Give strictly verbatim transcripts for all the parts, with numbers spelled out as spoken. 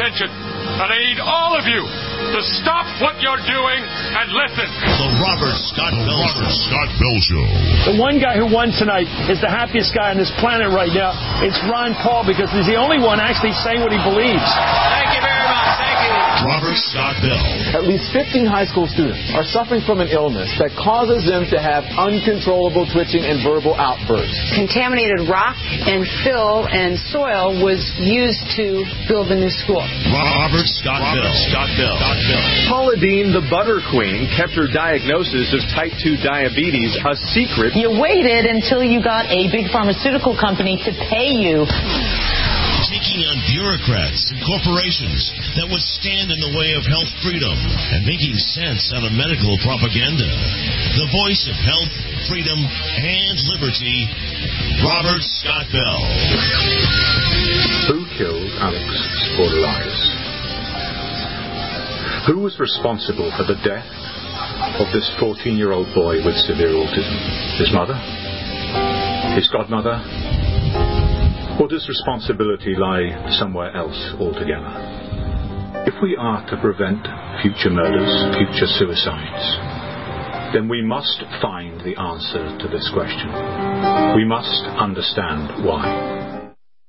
attention. And I need all of you to stop what you're doing and listen. The Robert Scott Bell, Robert Scott Bell Show. The one guy who won tonight is the happiest guy on this planet right now. It's Ron Paul, because he's the only one actually saying what he believes. Thank you very much. Thank you. Robert Scott Bell. At least fifteen high school students are suffering from an illness that causes them to have uncontrollable twitching and verbal outbursts. Contaminated rock and fill and soil was used to build the new school. Robert Scott Robert Bell. Scott Bell. Scott Bell. Paula Deen, the butter queen, kept her diagnosis of type two diabetes a secret. You waited until you got a big pharmaceutical company to pay you. Taking on bureaucrats and corporations that would stand in the way of health freedom and making sense out of medical propaganda. The voice of health, freedom, and liberty, Robert Scott Bell. Who killed Alex Sportolakis? Who was responsible for the death of this fourteen-year-old boy with severe autism? His mother? His godmother? Or does responsibility lie somewhere else altogether? If we are to prevent future murders, future suicides, then we must find the answer to this question. We must understand why.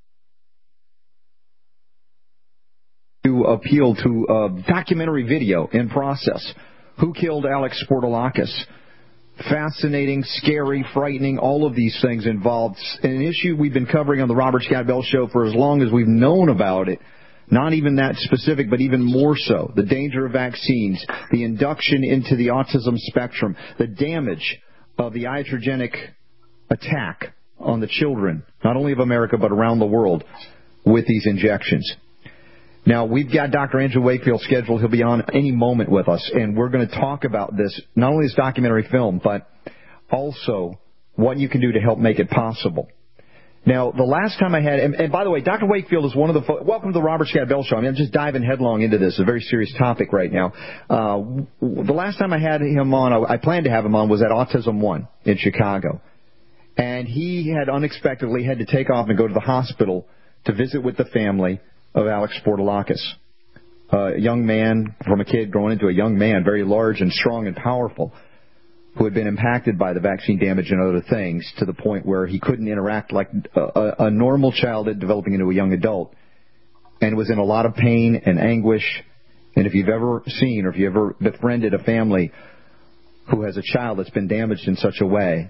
To appeal to a documentary video in process. Who killed Alex Sportolakis? Fascinating, scary, frightening, all of these things involved. An issue we've been covering on the Robert Scott Bell Show for as long as we've known about it. Not even that specific, but even more so. The danger of vaccines, the induction into the autism spectrum, the damage of the iatrogenic attack on the children, not only of America, but around the world, with these injections. Now, we've got Doctor Andrew Wakefield scheduled. He'll be on any moment with us, and we're going to talk about this, not only this documentary film, but also what you can do to help make it possible. Now, the last time I had, and, and by the way, Doctor Wakefield is one of the, welcome to the Robert Scott Bell Show. I mean, I'm just diving headlong into this. It's a very serious topic right now. Uh, the last time I had him on, I, I planned to have him on, was at Autism One in Chicago. And he had unexpectedly had to take off and go to the hospital to visit with the family of Alex Sportolakis, a young man from a kid growing into a young man, very large and strong and powerful, who had been impacted by the vaccine damage and other things to the point where he couldn't interact like a, a normal child developing into a young adult, and was in a lot of pain and anguish. And if you've ever seen or if you've ever befriended a family who has a child that's been damaged in such a way,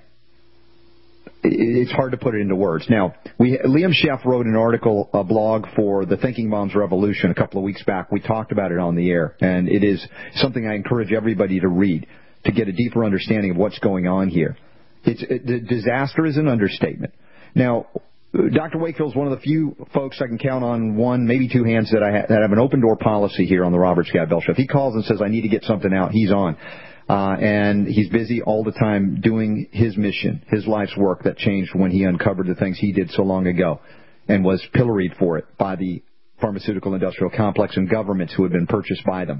it's hard to put it into words. Now, we, Liam Sheff wrote an article, a blog for the Thinking Moms Revolution a couple of weeks back. We talked about it on the air, and it is something I encourage everybody to read to get a deeper understanding of what's going on here. It's, it, the disaster is an understatement. Now, Doctor Wakefield is one of the few folks I can count on one, maybe two hands that I ha- that have an open-door policy here on the Robert Scott Bell Show. If he calls and says, I need to get something out, he's on. Uh, and he's busy all the time doing his mission, his life's work that changed when he uncovered the things he did so long ago and was pilloried for it by the pharmaceutical industrial complex and governments who had been purchased by them.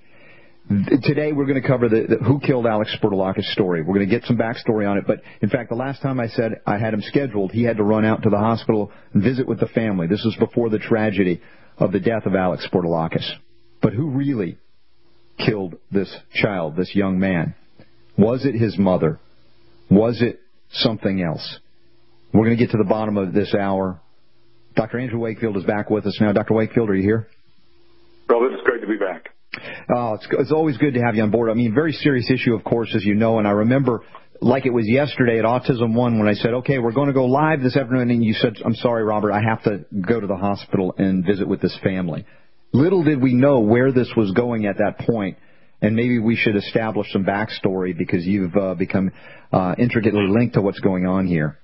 Today we're going to cover the, the who killed Alex Sportolakis story. We're going to get some backstory on it, but in fact the last time I said I had him scheduled, he had to run out to the hospital and visit with the family. This was before the tragedy of the death of Alex Sportolakis. But who really killed this child, this young man? Was it his mother? Was it something else? We're going to get to the bottom of this hour. Doctor Andrew Wakefield is back with us now. Doctor Wakefield, are you here? Robert, it's great to be back. Oh, it's, it's always good to have you on board. I mean, very serious issue, of course, as you know, and I remember like it was yesterday at Autism One when I said, okay, we're going to go live this afternoon, and you said, I'm sorry, Robert, I have to go to the hospital and visit with this family. Little did we know where this was going at that point, and maybe we should establish some backstory because you've uh, become uh, intricately linked to what's going on here.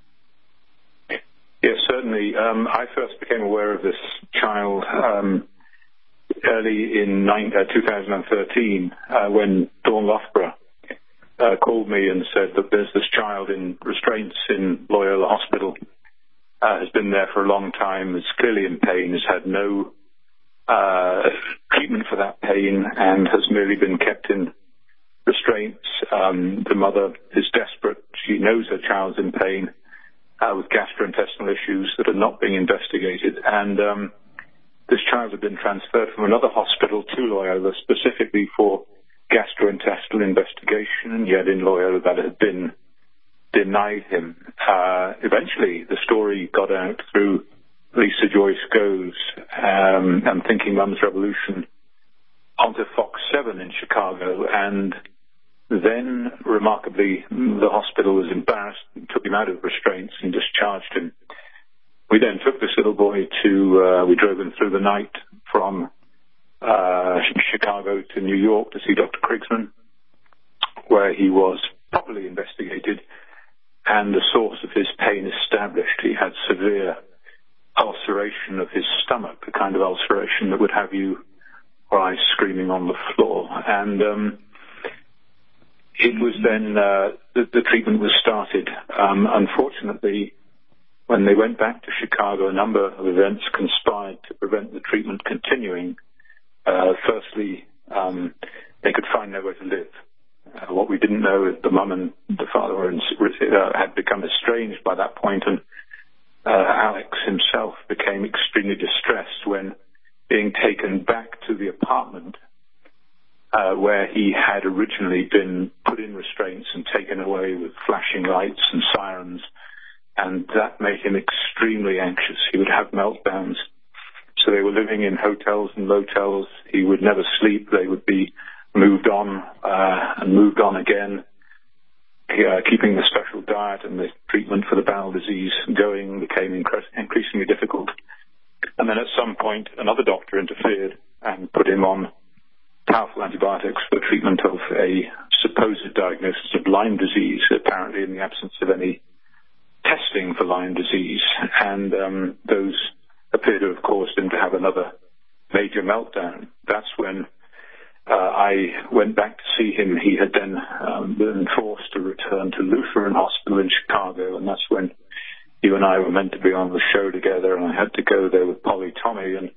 Yes, certainly. Um, I first became aware of this child um, early in nine, uh, two thousand thirteen uh, when Dawn Loughborough uh, called me and said that there's this child in restraints in Loyola Hospital, uh, has been there for a long time, is clearly in pain, has had no Uh, treatment for that pain and has merely been kept in restraints. Um, the mother is desperate. She knows her child's in pain uh, with gastrointestinal issues that are not being investigated. And um, this child had been transferred from another hospital to Loyola specifically for gastrointestinal investigation, and yet in Loyola that had been denied him. Uh, eventually, the story got out through Lisa Joyce Goes um, and Thinking Mum's Revolution onto Fox seven in Chicago, and then, remarkably, the hospital was embarrassed and took him out of restraints and discharged him. We then took this little boy to, uh, we drove him through the night from uh, Chicago to New York to see Doctor Krigsman, where he was properly investigated and the source of his pain established. He had severe ulceration of his stomach, the kind of ulceration that would have you or I screaming on the floor. And um, it was then uh, the, the treatment was started. Um, unfortunately, when they went back to Chicago, a number of events conspired to prevent the treatment continuing. Uh, firstly, um, they could find nowhere to live. Uh, what we didn't know is the mum and the father were in, uh, had become estranged by that point, and uh, Alex himself became extremely distressed when being taken back to the apartment uh, where he had originally been put in restraints and taken away with flashing lights and sirens, and that made him extremely anxious. He would have meltdowns. So they were living in hotels and motels. He would never sleep. They would be moved on uh, and moved on again. Uh, keeping the special diet and the treatment for the bowel disease going became incre- increasingly difficult. And then at some point, another doctor interfered and put him on powerful antibiotics for treatment of a supposed diagnosis of Lyme disease, apparently in the absence of any testing for Lyme disease. And um, those appear to have caused him to have another major meltdown. That's when uh, I went back to see him. He had then um, been forced to return to Lutheran Hospital in Chicago, and that's when you and I were meant to be on the show together, and I had to go there with Polly Tommy. And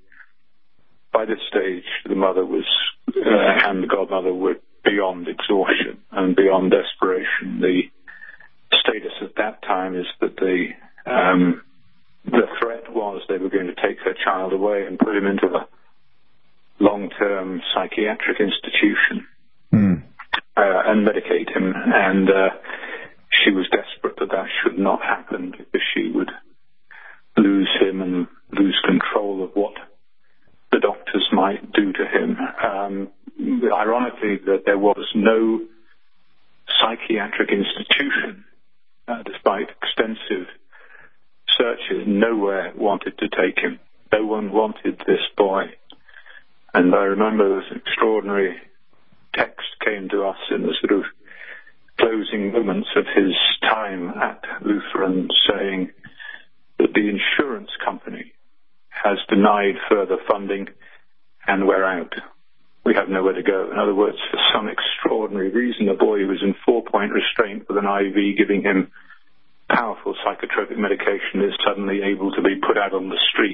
by this stage, the mother was uh, and the godmother were beyond exhaustion and beyond desperation. The status at that time is that the um, the threat was they were going to take her child away and put him into a long-term psychiatric institution mm. uh, and medicate him. And uh, she was desperate that that should not happen, because she would lose him and lose control of what the doctors might do to him. Um, ironically, that there was no psychiatric institution, uh, despite extensive searches, nowhere wanted to take him. No one wanted this boy. And I remember this extraordinary text came to us in the sort of closing moments of his time at Lutheran, saying that the insurance company has denied further funding and we're out. We have nowhere to go. In other words, for some extraordinary reason, a boy who was in four-point restraint with an I V giving him powerful psychotropic medication is suddenly able to be put out on the street.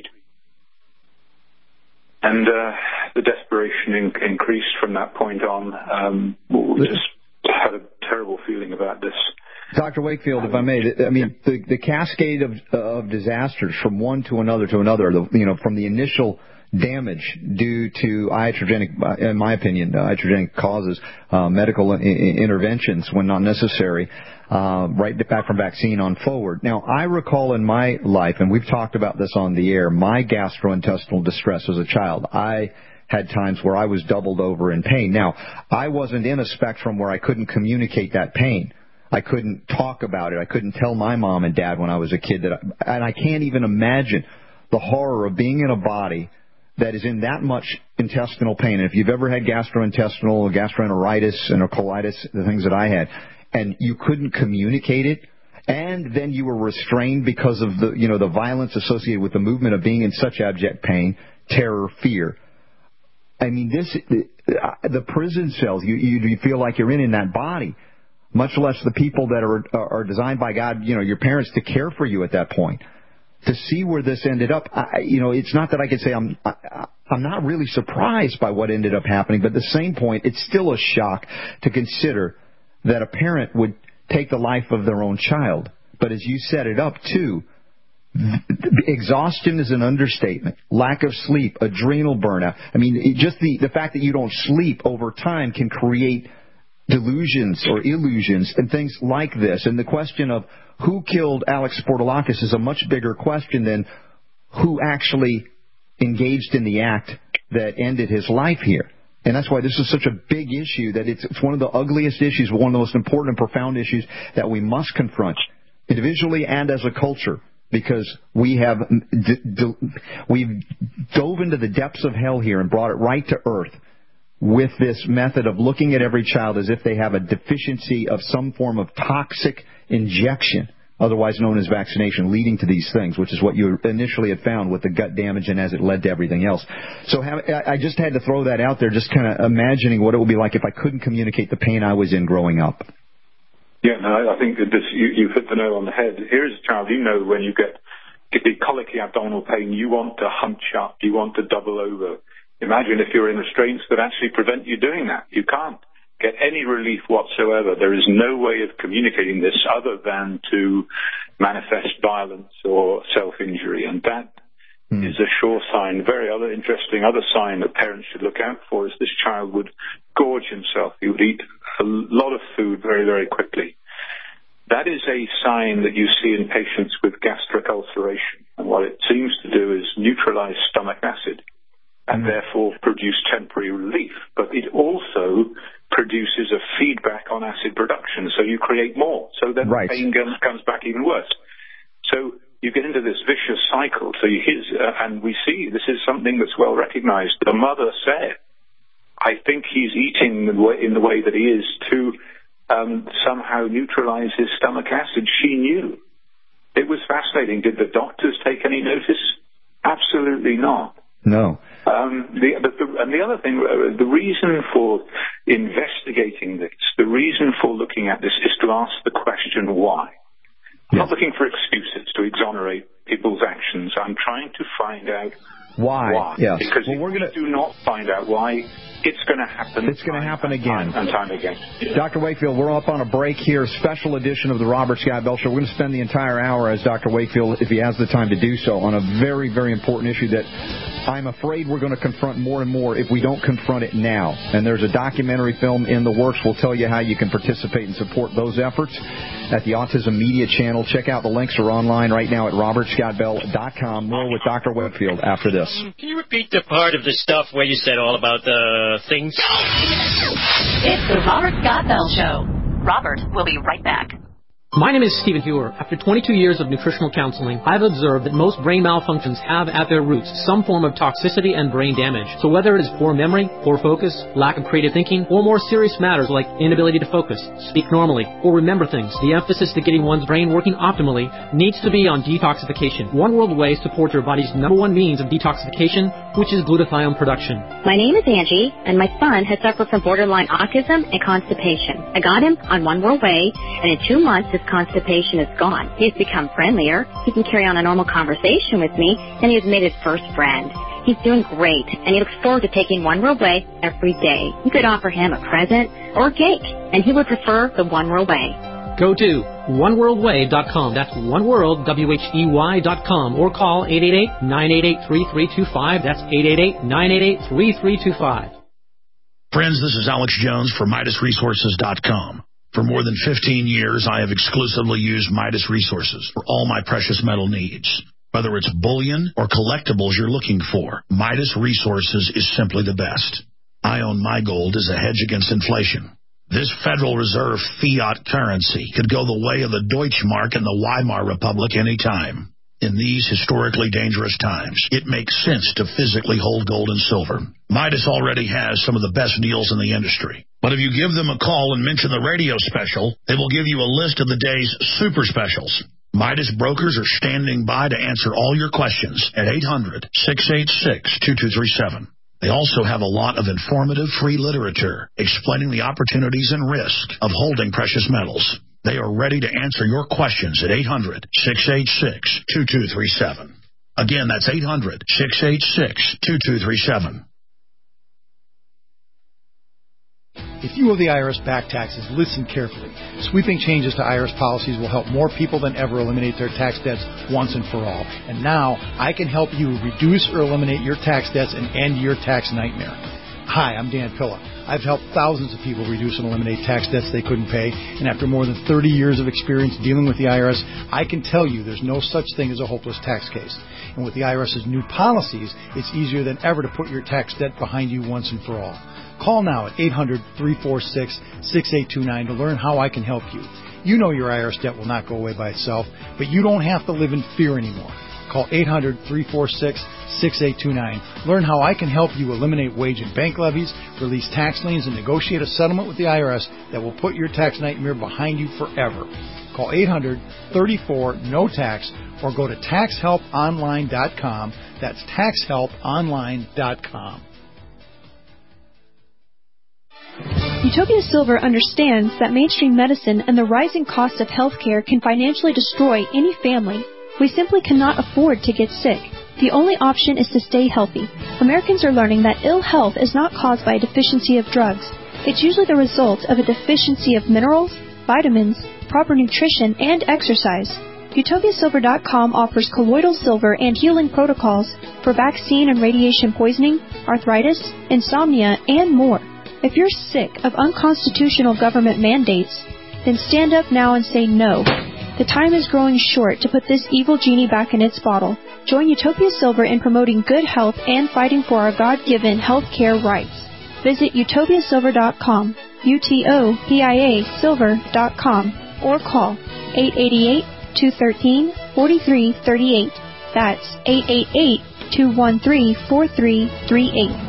And uh, the desperation in- increased from that point on. Um, we just had a terrible feeling about this. Doctor Wakefield, if I may, I mean, the, the cascade of, of disasters from one to another to another, the, you know, from the initial damage due to iatrogenic, in my opinion, iatrogenic causes, uh, medical I- interventions when not necessary, uh, right back from vaccine on forward. Now, I recall in my life, and we've talked about this on the air, my gastrointestinal distress as a child. I had times where I was doubled over in pain. Now, I wasn't in a spectrum where I couldn't communicate that pain. I couldn't talk about it. I couldn't tell my mom and dad when I was a kid that, I, and I can't even imagine the horror of being in a body that is in that much intestinal pain. And if you've ever had gastrointestinal, gastroenteritis, and colitis, the things that I had, and you couldn't communicate it, and then you were restrained because of the, you know, the violence associated with the movement of being in such abject pain, terror, fear. I mean, this, the, the prison cells, you, you, you feel like you're in in that body, much less the people that are, are designed by God, you know, your parents to care for you at that point. To see where this ended up, I, you know, it's not that I could say I'm I, I'm not really surprised by what ended up happening, but at the same point, it's still a shock to consider that a parent would take the life of their own child. But as you set it up, too, Exhaustion is an understatement. Lack of sleep, adrenal burnout. I mean, it, just the, the fact that you don't sleep over time can create delusions or illusions and things like this. And the question of who killed Alex Portalakis is a much bigger question than who actually engaged in the act that ended his life here. And that's why this is such a big issue, that it's, it's one of the ugliest issues, one of the most important and profound issues that we must confront individually and as a culture, because we have d- d- we've dove into the depths of hell here and brought it right to earth with this method of looking at every child as if they have a deficiency of some form of toxic injection, otherwise known as vaccination, leading to these things, which is what you initially had found with the gut damage and as it led to everything else. So have, I just had to throw that out there, just kind of imagining what it would be like if I couldn't communicate the pain I was in growing up. Yeah, no, I think that this, you, you've hit the nail on the head. Here's a child, you know, when you get, get the colicky abdominal pain, you want to hunch up, you want to double over. Imagine if you're in restraints that actually prevent you doing that. You can't get any relief whatsoever. There is no way of communicating this other than to manifest violence or self-injury. And that mm. is a sure sign. Very other interesting other sign that parents should look out for is this child would gorge himself. He would eat a lot of food very, very quickly. That is a sign that you see in patients with gastric ulceration. And what it seems to do is neutralize stomach acid and therefore produce temporary relief. But it also produces a feedback on acid production, so you create more. So then right. the pain comes back even worse. So you get into this vicious cycle. So you his, uh, and we see this is something that's well recognized. The mother said, I think he's eating the way, in the way that he is to um, somehow neutralize his stomach acid. She knew. It was fascinating. Did the doctors take any notice? Absolutely not. No. Um, the, the, the, and the other thing, uh, the reason for investigating this, the reason for looking at this is to ask the question why. I'm not looking for excuses to exonerate people's actions. I'm trying to find out why. why. Yes. Because well, if we're gonna... we do not find out why, it's going to happen. It's going to happen again. Time and time again. Doctor Wakefield, we're up on a break here, special edition of the Robert Scott Bell Show. We're going to spend the entire hour, as Doctor Wakefield, if he has the time to do so, on a very, very important issue that I'm afraid we're going to confront more and more if we don't confront it now. And there's a documentary film in the works. We'll tell you how you can participate and support those efforts at the Autism Media channel. Check out the links are online right now at robert scott bell dot com. More with Doctor Wakefield after this. Can you repeat the part of the stuff where you said all about the things? It's the Robert Scott Bell Show. Robert will be right back. My name is Stephen Hewer. After twenty-two years of nutritional counseling, I've observed that most brain malfunctions have at their roots some form of toxicity and brain damage. So whether it is poor memory, poor focus, lack of creative thinking, or more serious matters like inability to focus, speak normally, or remember things, the emphasis to getting one's brain working optimally needs to be on detoxification. One World Whey supports your body's number one means of detoxification, which is glutathione production. My name is Angie, and my son has suffered from borderline autism and constipation. I got him on One World Whey, and in two months, his constipation is gone. He's become friendlier. He can carry on a normal conversation with me, and he has made his first friend. He's doing great, and he looks forward to taking One World Whey every day. You could offer him a present or a cake, and he would prefer the One World Whey. Go to one world way dot com. That's one world, W H E Y dot com, or call eight eight eight, nine eight eight, three three two five. That's eight eight eight, nine eight eight, three three two five. Friends, this is Alex Jones for Midas Resources dot com. For more than fifteen years, I have exclusively used Midas Resources for all my precious metal needs. Whether it's bullion or collectibles you're looking for, Midas Resources is simply the best. I own my gold as a hedge against inflation. This Federal Reserve fiat currency could go the way of the Deutschmark and the Weimar Republic any time. In these historically dangerous times, it makes sense to physically hold gold and silver. Midas already has some of the best deals in the industry. But if you give them a call and mention the radio special, they will give you a list of the day's super specials. Midas brokers are standing by to answer all your questions at eight hundred, six eight six, two two three seven. They also have a lot of informative free literature explaining the opportunities and risk of holding precious metals. They are ready to answer your questions at eight hundred, six eight six, two two three seven. Again, that's eight hundred, six eight six, two two three seven. If you owe the I R S back taxes, listen carefully. Sweeping changes to I R S policies will help more people than ever eliminate their tax debts once and for all. And now, I can help you reduce or eliminate your tax debts and end your tax nightmare. Hi, I'm Dan Pilla. I've helped thousands of people reduce and eliminate tax debts they couldn't pay, and after more than thirty years of experience dealing with the I R S, I can tell you there's no such thing as a hopeless tax case. And with the IRS's new policies, it's easier than ever to put your tax debt behind you once and for all. Call now at eight hundred, three four six, six eight two nine to learn how I can help you. You know your I R S debt will not go away by itself, but you don't have to live in fear anymore. Call eight hundred, three four six, six eight two nine. Learn how I can help you eliminate wage and bank levies, release tax liens, and negotiate a settlement with the I R S that will put your tax nightmare behind you forever. Call eight hundred, three four, N O T A X or go to tax help online dot com. That's tax help online dot com. Utopia Silver understands that mainstream medicine and the rising cost of healthcare can financially destroy any family. We simply cannot afford to get sick. The only option is to stay healthy. Americans are learning that ill health is not caused by a deficiency of drugs. It's usually the result of a deficiency of minerals, vitamins, proper nutrition, and exercise. Utopia Silver dot com offers colloidal silver and healing protocols for vaccine and radiation poisoning, arthritis, insomnia, and more. If you're sick of unconstitutional government mandates, then stand up now and say no. The time is growing short to put this evil genie back in its bottle. Join Utopia Silver in promoting good health and fighting for our God-given health care rights. Visit Utopia Silver dot com, U T O P I A Silver dot com, or call eight eight eight, two one three, four three three eight. That's eight eight eight, two one three, four three three eight.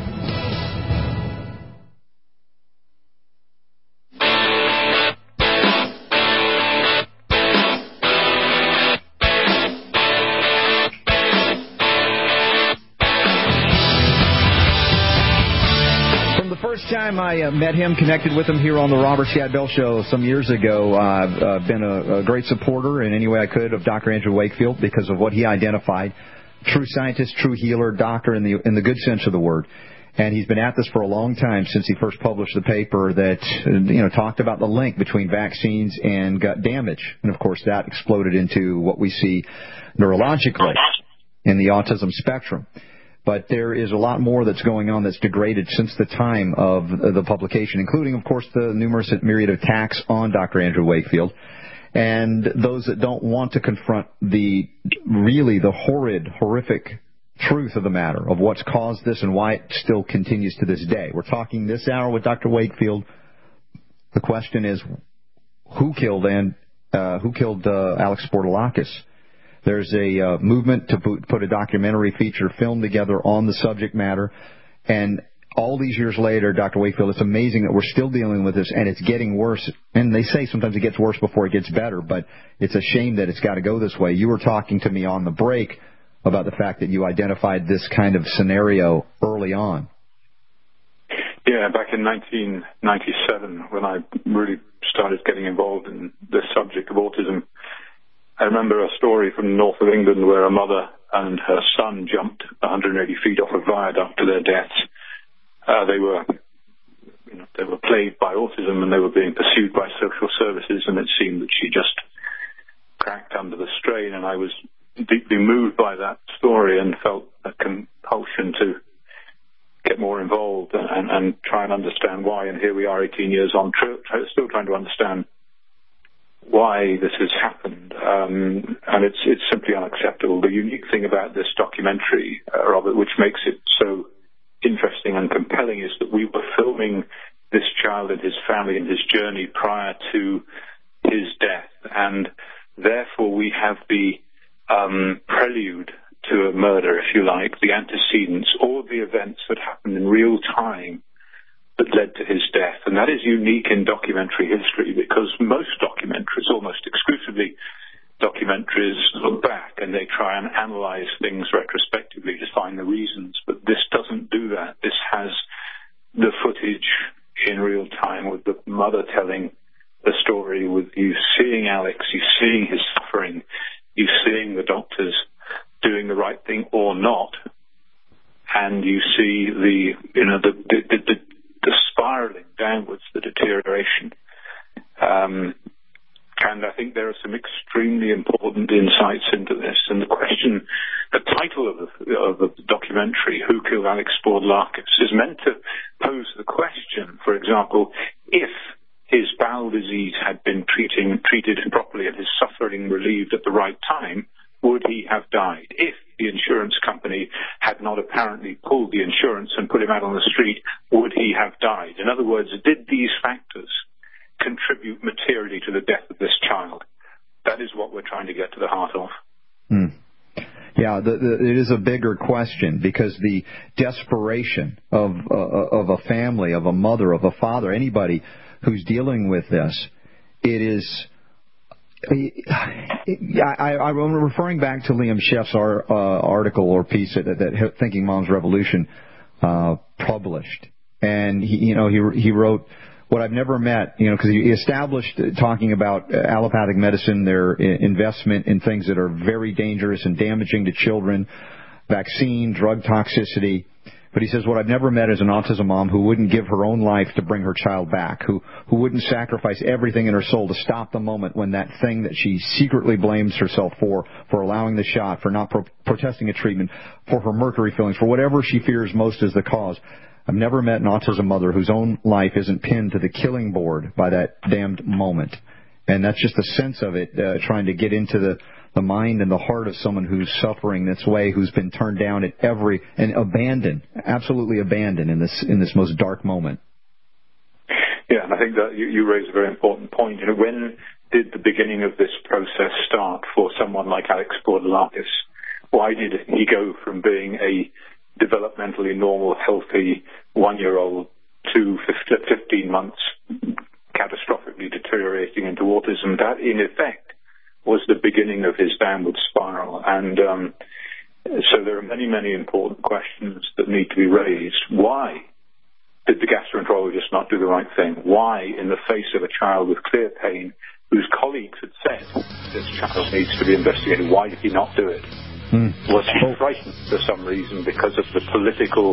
Time I uh, met him, connected with him here on the Robert Scott Bell Show some years ago. I've uh, uh, been a, a great supporter in any way I could of Doctor Andrew Wakefield because of what he identified. True scientist, true healer, doctor in the in the good sense of the word. And he's been at this for a long time since he first published the paper that uh, you know talked about the link between vaccines and gut damage. And, of course, that exploded into what we see neurologically in the autism spectrum. But there is a lot more that's going on that's degraded since the time of the publication, including, of course, the numerous myriad attacks on Doctor Andrew Wakefield. And those that don't want to confront the really the horrid, horrific truth of the matter of what's caused this and why it still continues to this day. We're talking this hour with Doctor Wakefield. The question is, who killed and uh, who killed uh, Alex Bortolakis? There's a uh, movement to put, put a documentary feature film together on the subject matter. And all these years later, Doctor Wakefield, it's amazing that we're still dealing with this, and it's getting worse. And they say sometimes it gets worse before it gets better, but it's a shame that it's got to go this way. You were talking to me on the break about the fact that you identified this kind of scenario early on. Yeah, back in nineteen ninety-seven, when I really started getting involved in the subject of autism, I remember a story from the north of England where a mother and her son jumped one hundred eighty feet off a viaduct to their deaths. Uh, they were, you know, they were plagued by autism and they were being pursued by social services, and it seemed that she just cracked under the strain. And I was deeply moved by that story and felt a compulsion to get more involved and, and try and understand why. And here we are, eighteen years on, tr- still trying to understand why this has happened, um, and it's it's simply unacceptable. The unique thing about this documentary, uh, Robert, which makes it so interesting and compelling, is that we were filming this child and his family and his journey prior to his death, and therefore we have the um, prelude to a murder, if you like, the antecedents, all the events that happened in real time that led to his death. And that is unique in documentary history, because most documentaries, almost exclusively documentaries, look back and they try and analyze things retrospectively to find the reasons. But this doesn't do that. This has the footage in real time, with the mother telling the story, with you seeing Alex, you seeing his suffering, you seeing the doctors doing the right thing or not, and you see the, you know, the, the, the, the the spiraling downwards, the deterioration. Um, and I think there are some extremely important insights into this. And the question, the title of the, of the documentary, Who Killed Alex Bourdalakis, is meant to pose the question, for example, if his bowel disease had been treating, treated properly and his suffering relieved at the right time, would he have died? If the insurance company had not apparently pulled the insurance and put him out on the street, would he have died? In other words, did these factors contribute materially to the death of this child? That is what we're trying to get to the heart of. Hmm. Yeah, the, the, it is a bigger question, because the desperation of uh, of a family, of a mother, of a father, anybody who's dealing with this, it is. I, I, I'm referring back to Liam Sheff's our, uh, article or piece that, that Thinking Moms Revolution uh, published, and he, you know, he he wrote what I've never met, you know, because he established uh, talking about allopathic medicine, their investment in things that are very dangerous and damaging to children, vaccine, drug toxicity. But he says, what I've never met is an autism mom who wouldn't give her own life to bring her child back, who, who wouldn't sacrifice everything in her soul to stop the moment when that thing that she secretly blames herself for, for allowing the shot, for not pro- protesting a treatment, for her mercury fillings, for whatever she fears most is the cause. I've never met an autism mother whose own life isn't pinned to the killing board by that damned moment. And that's just a sense of it, uh, trying to get into the, the mind and the heart of someone who's suffering this way, who's been turned down at every, and abandoned, absolutely abandoned in this, in this most dark moment. Yeah, and I think that you, you raise a very important point. You know, when did the beginning of this process start for someone like Alex Bourdalakis? Why did he go from being a developmentally normal, healthy one-year-old to fifteen months catastrophically deteriorating into autism? That, in effect, was the beginning of his downward spiral. And um, so there are many, many important questions that need to be raised. Why did the gastroenterologist not do the right thing? Why, in the face of a child with clear pain, whose colleagues had said this child needs to be investigated, why did he not do it? Hmm. Was he frightened for some reason because of the political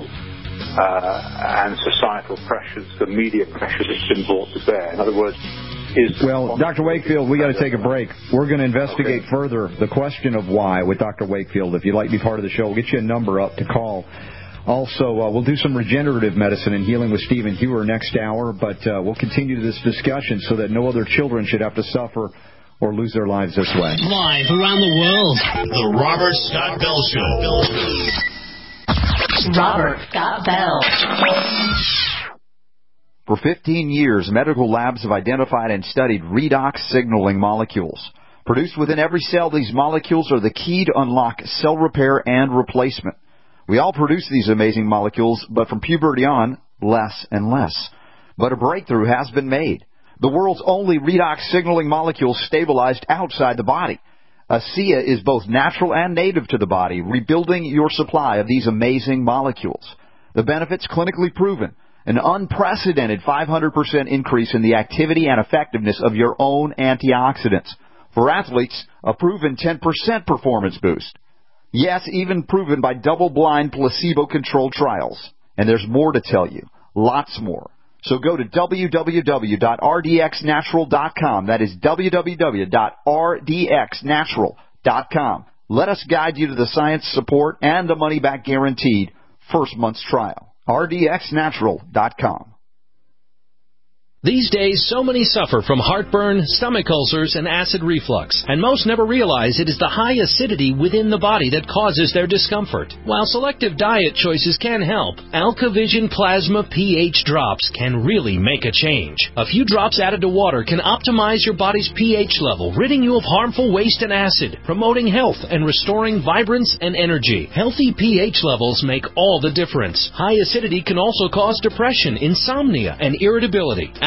uh, and societal pressures, the media pressure that's been brought to bear? In other words, is... Well, Doctor Wakefield, we got to take a break. We're going to investigate okay. further the question of why with Doctor Wakefield. If you'd like to be part of the show, we'll get you a number up to call. Also, uh, we'll do some regenerative medicine and healing with Stephen Hewer next hour, but uh, we'll continue this discussion so that no other children should have to suffer or lose their lives this way. Live around the world, The Robert Scott Bell Show. Robert Scott Bell. For fifteen years, medical labs have identified and studied redox signaling molecules. Produced within every cell, these molecules are the key to unlock cell repair and replacement. We all produce these amazing molecules, but from puberty on, less and less. But a breakthrough has been made. The world's only redox signaling molecule stabilized outside the body. ASEA is both natural and native to the body, rebuilding your supply of these amazing molecules. The benefits clinically proven. An unprecedented five hundred percent increase in the activity and effectiveness of your own antioxidants. For athletes, a proven ten percent performance boost. Yes, even proven by double-blind placebo-controlled trials. And there's more to tell you. Lots more. So go to w w w dot r d x natural dot com. That is w w w dot r d x natural dot com. Let us guide you to the science support and the money-back guaranteed first month's trial. r d x natural dot com. These days, so many suffer from heartburn, stomach ulcers, and acid reflux, and most never realize it is the high acidity within the body that causes their discomfort. While selective diet choices can help, AlkaVision Plasma pH drops can really make a change. A few drops added to water can optimize your body's pH level, ridding you of harmful waste and acid, promoting health and restoring vibrance and energy. Healthy pH levels make all the difference. High acidity can also cause depression, insomnia, and irritability.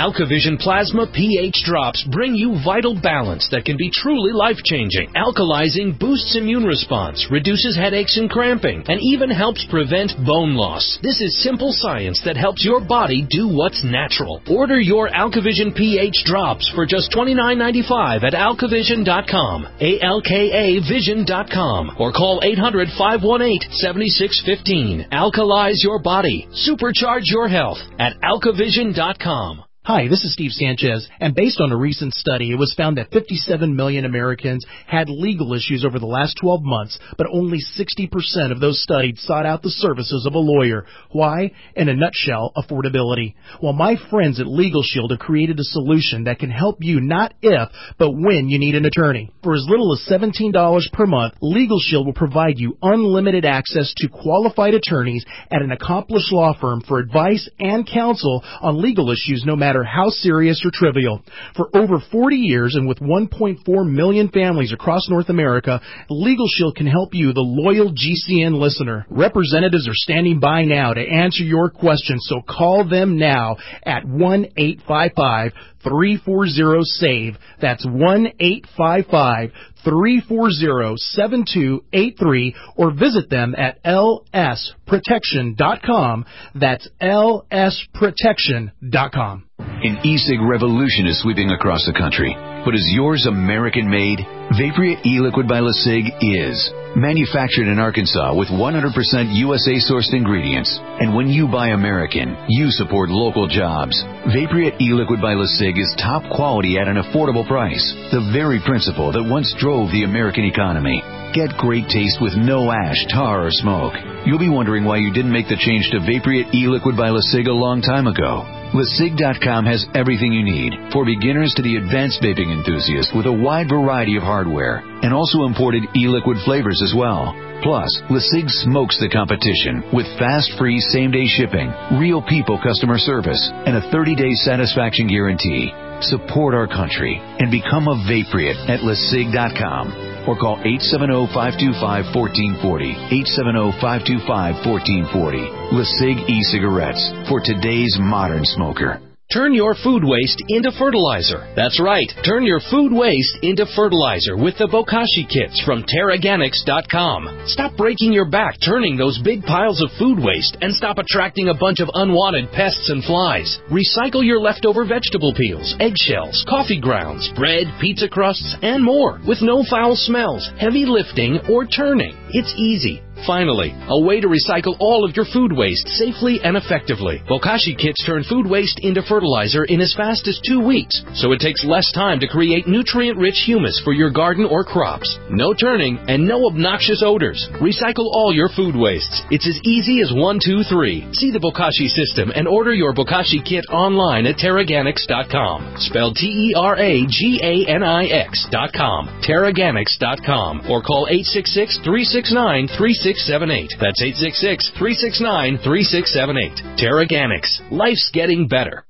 AlkaVision Plasma pH Drops bring you vital balance that can be truly life-changing. Alkalizing boosts immune response, reduces headaches and cramping, and even helps prevent bone loss. This is simple science that helps your body do what's natural. Order your AlkaVision pH Drops for just twenty-nine ninety-five at alkavision dot com, A L K A vision dot com, or call eight hundred, five one eight, seven six one five. Alkalize your body. Supercharge your health at alkavision dot com. Hi, this is Steve Sanchez, and based on a recent study, it was found that fifty-seven million Americans had legal issues over the last twelve months, but only sixty percent of those studied sought out the services of a lawyer. Why? In a nutshell, affordability. Well, my friends at Legal Shield have created a solution that can help you not if, but when you need an attorney. For as little as seventeen dollars per month, Legal Shield will provide you unlimited access to qualified attorneys at an accomplished law firm for advice and counsel on legal issues, no matter how serious or trivial. For over forty years and with one point four million families across North America, Legal Shield can help you, the loyal G C N listener. Representatives are standing by now to answer your questions, so call them now at one eight five five, three four zero, S A V E. That's one eight five five, three four zero, seven two eight three, or visit them at L S protection dot com. That's L S protection dot com. An e-cig revolution is sweeping across the country. But is yours American-made? Vaporia e-liquid by LeSig is. Manufactured in Arkansas with one hundred percent U S A-sourced ingredients. And when you buy American, you support local jobs. Vaporia e-liquid by LeSig is top quality at an affordable price. The very principle that once drove the American economy. Get great taste with no ash, tar, or smoke. You'll be wondering why you didn't make the change to Vaporia e-liquid by LeSig a long time ago. LeSig dot com has everything you need, for beginners to the advanced vaping enthusiast, with a wide variety of hardware, and also imported e-liquid flavors as well. Plus, LeSig smokes the competition with fast, free, same-day shipping, real people customer service, and a thirty-day satisfaction guarantee. Support our country and become a Vaporeat at LeSig dot com. Or call eight seven zero, five two five, one four four zero, eight seven zero, five two five, one four four zero. LeSig e-cigarettes for today's modern smoker. Turn your food waste into fertilizer. That's right. Turn your food waste into fertilizer with the Bokashi kits from Terraganics dot com. Stop breaking your back turning those big piles of food waste and stop attracting a bunch of unwanted pests and flies. Recycle your leftover vegetable peels, eggshells, coffee grounds, bread, pizza crusts, and more with no foul smells, heavy lifting, or turning. It's easy. Finally, a way to recycle all of your food waste safely and effectively. Bokashi kits turn food waste into fertilizer in as fast as two weeks, so it takes less time to create nutrient-rich humus for your garden or crops. No turning and no obnoxious odors. Recycle all your food wastes. It's as easy as one, two, three. See the Bokashi system and order your Bokashi kit online at Terraganics dot com. Spelled T E R A G A N I X dot com. Terraganics dot com. Or call eight six six, three six nine, three six seven eight. That's eight six six, three six nine, three six seven eight. Terraganics. Life's getting better.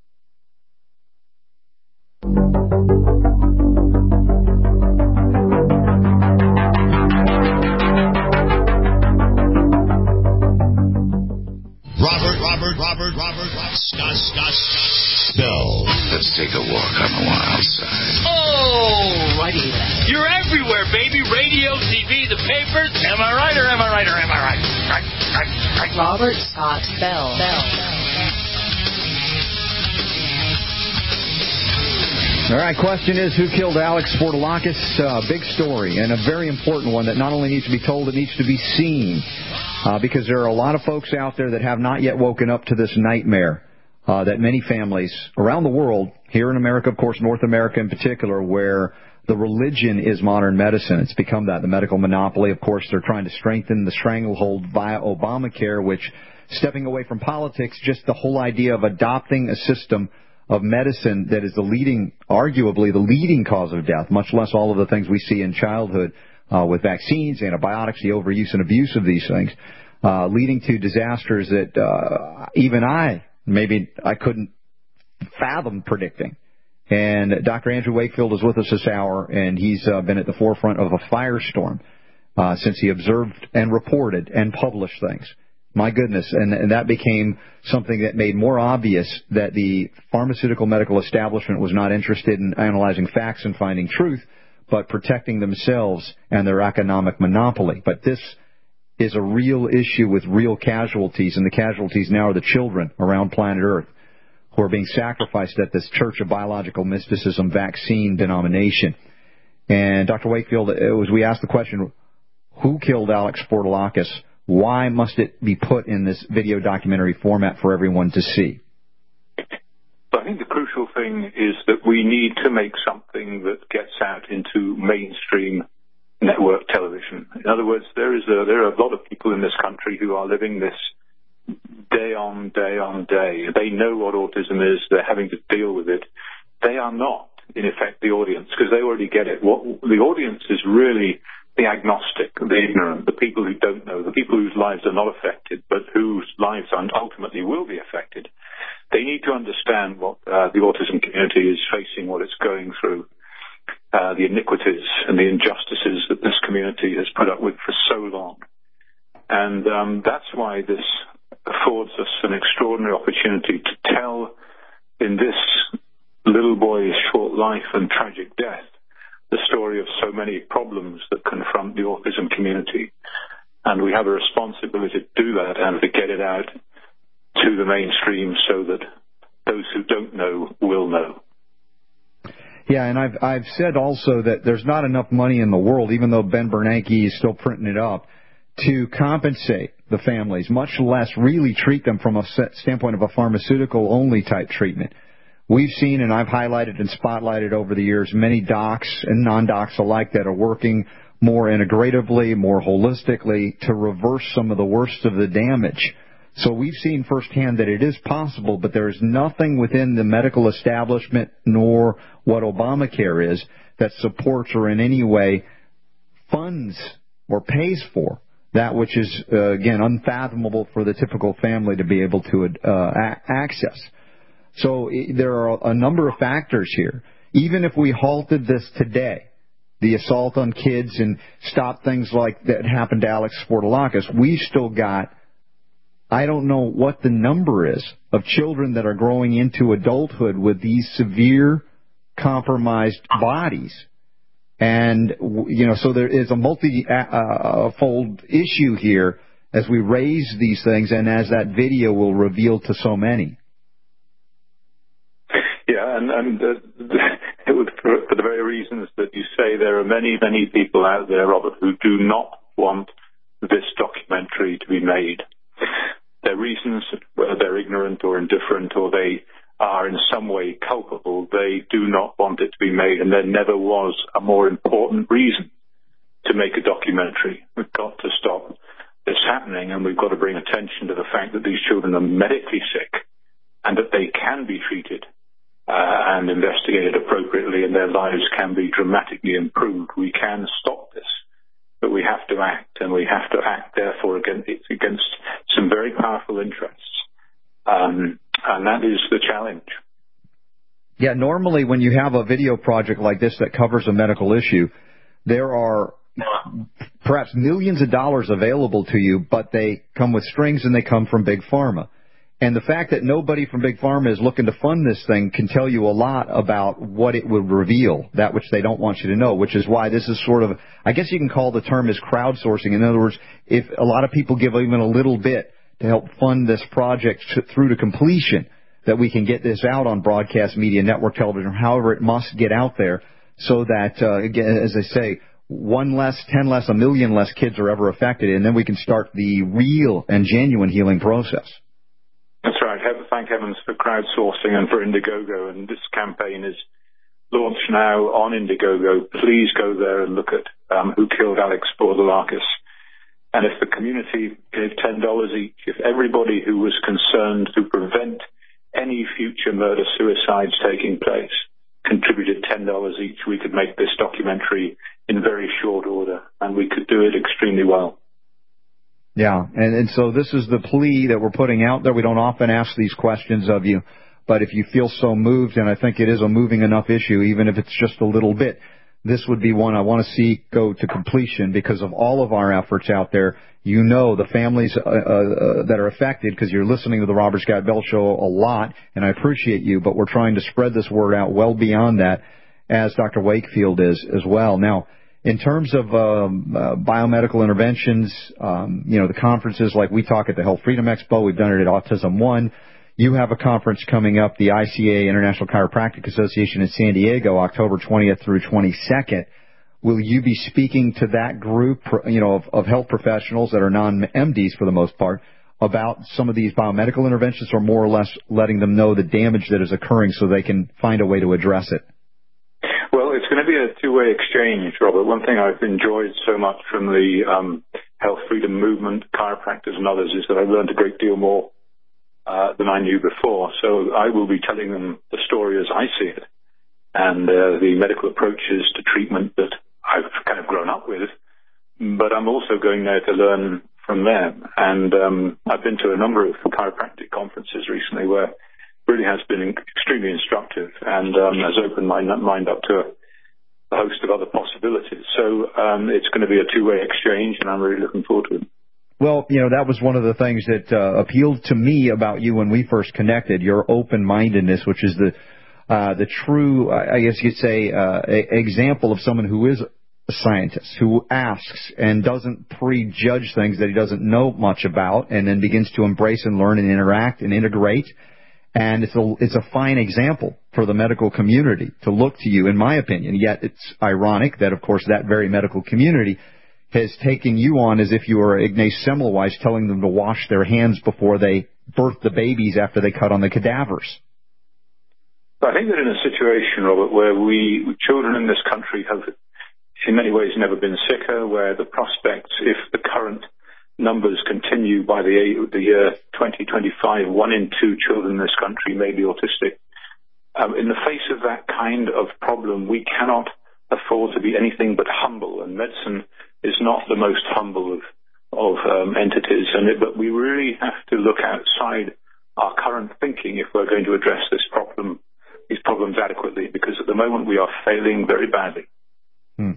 Robert, Robert, Robert, Robert, Scott, Scott, Scott, Bell. Let's take a walk on the wild side. Oh, righty then. You're everywhere, baby. Radio, T V, the papers. Am I right or am I right or am I right? Right, right, right. Robert Scott Bell. Bell. All right, question is, who killed Alex Sportalakis? Uh, big story, and a very important one that not only needs to be told, it needs to be seen. Uh, because there are a lot of folks out there that have not yet woken up to this nightmare uh, that many families around the world, here in America, of course, North America in particular, where the religion is modern medicine. It's become that, the medical monopoly. Of course, they're trying to strengthen the stranglehold via Obamacare, which, stepping away from politics, just the whole idea of adopting a system of medicine that is the leading, arguably the leading cause of death, much less all of the things we see in childhood uh, with vaccines, antibiotics, the overuse and abuse of these things, uh, leading to disasters that uh, even I, maybe I couldn't fathom predicting. And Doctor Andrew Wakefield is with us this hour, and he's uh, been at the forefront of a firestorm uh, since he observed and reported and published things. My goodness. And, and that became something that made more obvious that the pharmaceutical medical establishment was not interested in analyzing facts and finding truth, but protecting themselves and their economic monopoly. But this is a real issue with real casualties, and the casualties now are the children around planet Earth who are being sacrificed at this Church of Biological Mysticism vaccine denomination. And Doctor Wakefield, it was, we asked the question, who killed Alex Portalakis? Why must it be put in this video documentary format for everyone to see? I think the crucial thing is that we need to make something that gets out into mainstream network television. In other words, there is a, there are a lot of people in this country who are living this day on, day on, day. They know what autism is. They're having to deal with it. They are not, in effect, the audience, because they already get it. What the audience is really the agnostic, the ignorant, the people who don't know, the people whose lives are not affected, but whose lives ultimately will be affected. They need to understand what uh, the autism community is facing, what it's going through, uh, the iniquities and the injustices that this community has put up with for so long. And um, that's why this affords us an extraordinary opportunity to tell, in this little boy's short life and tragic death, the story of so many problems that confront the autism community. And we have a responsibility to do that and to get it out to the mainstream so that those who don't know will know. Yeah, and I've I've said also that there's not enough money in the world, even though Ben Bernanke is still printing it up, to compensate the families, much less really treat them from a standpoint of a pharmaceutical-only type treatment. We've seen, and I've highlighted and spotlighted over the years, many docs and non-docs alike that are working more integratively, more holistically to reverse some of the worst of the damage. So we've seen firsthand that it is possible, but there is nothing within the medical establishment nor what Obamacare is that supports or in any way funds or pays for that which is, uh, again, unfathomable for the typical family to be able to uh, a- access. So there are a number of factors here. Even if we halted this today, the assault on kids, and stopped things like that happened to Alex Portalakis, we've still got, I don't know what the number is, of children that are growing into adulthood with these severe compromised bodies. And, you know, so there is a multi-fold issue here as we raise these things and as that video will reveal to so many. Yeah, and, and uh, it was for, for the very reasons that you say, there are many, many people out there, Robert, who do not want this documentary to be made. Their reasons, whether they're ignorant or indifferent or they are in some way culpable, they do not want it to be made, and there never was a more important reason to make a documentary. We've got to stop this happening, and we've got to bring attention to the fact that these children are medically sick and that they can be treated Uh, and investigated appropriately, and their lives can be dramatically improved. We can stop this, but we have to act, and we have to act, therefore, against, against some very powerful interests. Um, and that is the challenge. Yeah, normally when you have a video project like this that covers a medical issue, there are perhaps millions of dollars available to you, but they come with strings and they come from Big Pharma. And the fact that nobody from Big Pharma is looking to fund this thing can tell you a lot about what it would reveal, that which they don't want you to know, which is why this is sort of, I guess you can call the term is crowdsourcing. In other words, if a lot of people give even a little bit to help fund this project through to completion, that we can get this out on broadcast media, network television, however it must get out there, so that, uh, again, as I say, one less, ten less, a million less kids are ever affected, and then we can start the real and genuine healing process. That's right. Thank heavens for crowdsourcing and for Indiegogo. And this campaign is launched now on Indiegogo. Please go there and look at um, who killed Alex Portalakis. And if the community gave ten dollars each, if everybody who was concerned to prevent any future murder-suicides taking place contributed ten dollars each, we could make this documentary in very short order, and we could do it extremely well. Yeah, and, and so this is the plea that we're putting out there. We don't often ask these questions of you, but if you feel so moved, and I think it is a moving enough issue, even if it's just a little bit, this would be one I want to see go to completion because of all of our efforts out there. You know the families uh, uh, that are affected because you're listening to the Robert Scott Bell Show a lot, and I appreciate you, but we're trying to spread this word out well beyond that, as Doctor Wakefield is as well. Now, in terms of um, uh, biomedical interventions, um, you know, the conferences like we talk at the Health Freedom Expo, we've done it at Autism One. You have a conference coming up, the I C A, International Chiropractic Association in San Diego, October twentieth through twenty-second. Will you be speaking to that group, you know, of, of health professionals that are non-M Ds for the most part about some of these biomedical interventions, or more or less letting them know the damage that is occurring so they can find a way to address it? Well, it's going to be a two-way exchange, Robert. One thing I've enjoyed so much from the um, health freedom movement, chiropractors and others, is that I've learned a great deal more uh, than I knew before. So I will be telling them the story as I see it, and uh, the medical approaches to treatment that I've kind of grown up with. But I'm also going there to learn from them. And um, I've been to a number of chiropractic conferences recently where it really has been extremely instructive and um, has opened my mind up to a, a host of other possibilities. So um, it's going to be a two-way exchange, and I'm really looking forward to it. Well, you know, that was one of the things that uh, appealed to me about you when we first connected, your open-mindedness, which is the uh, the true, I guess you'd say, uh, a, example of someone who is a scientist, who asks and doesn't prejudge things that he doesn't know much about, and then begins to embrace and learn and interact and integrate. And it's a, it's a fine example for the medical community to look to you, in my opinion. Yet it's ironic that, of course, that very medical community has taken you on as if you were Ignatius Semmelweis, telling them to wash their hands before they birth the babies after they cut on the cadavers. I think that in a situation, Robert, where we, children in this country have in many ways never been sicker, where the prospects, if the current numbers continue by the, the year twenty twenty-five, one in two children in this country may be autistic. Um, in the face of that kind of problem, we cannot afford to be anything but humble, and medicine is not the most humble of, of um, entities, and it, but we really have to look outside our current thinking if we're going to address this problem, these problems adequately, because at the moment we are failing very badly. Hmm.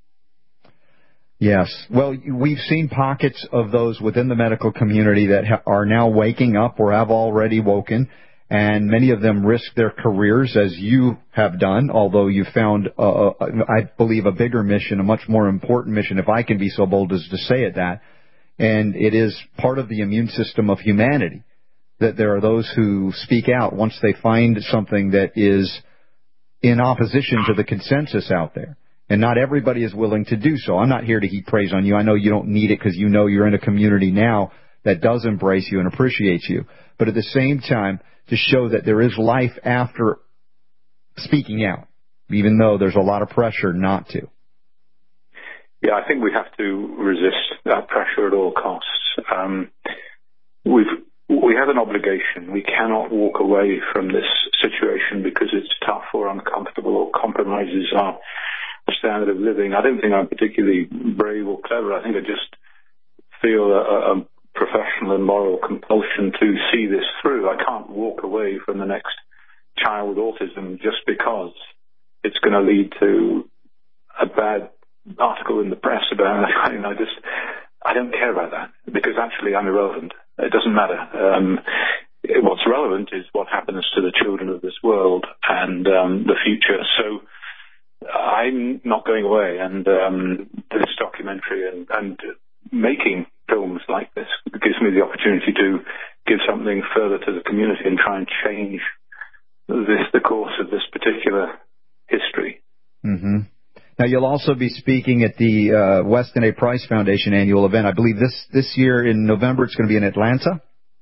Yes. Well, we've seen pockets of those within the medical community that ha- are now waking up or have already woken, and many of them risk their careers, as you have done, although you found, uh, I believe, a bigger mission, a much more important mission, if I can be so bold as to say it that, and it is part of the immune system of humanity, that there are those who speak out once they find something that is in opposition to the consensus out there. And not everybody is willing to do so. I'm not here to heap praise on you. I know you don't need it because you know you're in a community now that does embrace you and appreciates you. But at the same time, to show that there is life after speaking out, even though there's a lot of pressure not to. Yeah, I think we have to resist that pressure at all costs. Um, we've, we have an obligation. We cannot walk away from this situation because it's tough or uncomfortable or compromises our standard of living. I don't think I'm particularly brave or clever. I think I just feel a, a professional and moral compulsion to see this through. I can't walk away from the next child with autism just because it's going to lead to a bad article in the press about it. I, mean, I just, I don't care about that because actually I'm irrelevant. It doesn't matter. Um, what's relevant is what happens to the children of this world and um, the future. So I'm not going away, and um, this documentary and, and making films like this gives me the opportunity to give something further to the community and try and change this, the course of this particular history. Mm-hmm. Now, you'll also be speaking at the uh, Weston A. Price Foundation annual event. I believe this, this year in November it's going to be in Atlanta?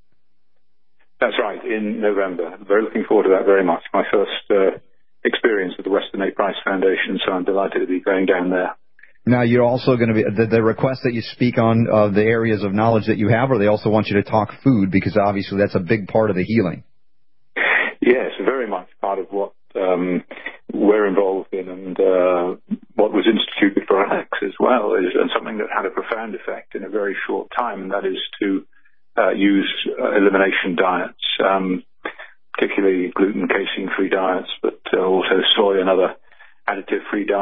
That's right, in November. Very looking forward to that very much. My first uh, experience with the Weston A. Price Foundation, so I'm delighted to be going down there. Now, you're also going to be, the, the request that you speak on uh, the areas of knowledge that you have, or they also want you to talk food, because obviously that's a big part of the healing. Yes, very much part of what um, we're involved in, and uh, what was instituted for Alex as well, is and something that had a profound effect in a very short time, and that is to uh, use uh, elimination diets, um, particularly gluten, casein-free diets, but uh, also soy and other additive-free diets,